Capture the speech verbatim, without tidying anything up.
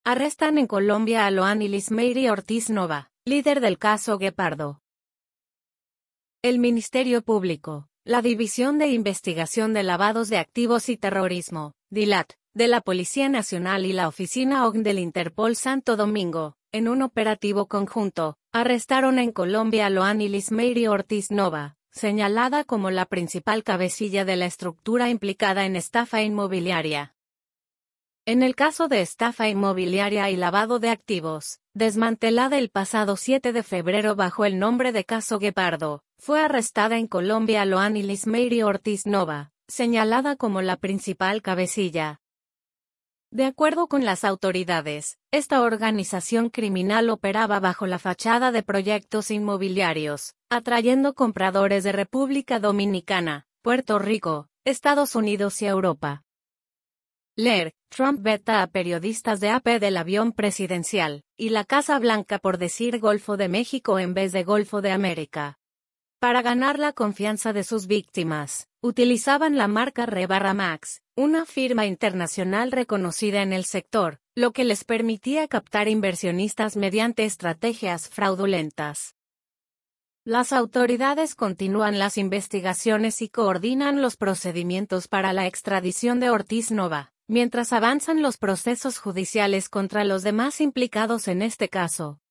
Arrestan en Colombia a Loan Ilismeiri Ortiz Nova, líder del caso Guepardo. El Ministerio Público, la División de Investigación de Lavados de Activos y Terrorismo, DILAT, de la Policía Nacional y la Oficina O C N del Interpol Santo Domingo, en un operativo conjunto, arrestaron en Colombia a Loan Ilismeiri Ortiz Nova, señalada como la principal cabecilla de la estructura implicada en estafa inmobiliaria. En el caso de estafa inmobiliaria y lavado de activos, desmantelada el pasado siete de febrero bajo el nombre de Caso Guepardo, fue arrestada en Colombia Loan Ilismeiri Ortiz Nova, señalada como la principal cabecilla. De acuerdo con las autoridades, esta organización criminal operaba bajo la fachada de proyectos inmobiliarios, atrayendo compradores de República Dominicana, Puerto Rico, Estados Unidos y Europa. Leer, Trump veta a periodistas de A P del avión presidencial, y la Casa Blanca por decir Golfo de México en vez de Golfo de América. Para ganar la confianza de sus víctimas, utilizaban la marca Re/Max, una firma internacional reconocida en el sector, lo que les permitía captar inversionistas mediante estrategias fraudulentas. Las autoridades continúan las investigaciones y coordinan los procedimientos para la extradición de Ortiz Nova, mientras avanzan los procesos judiciales contra los demás implicados en este caso.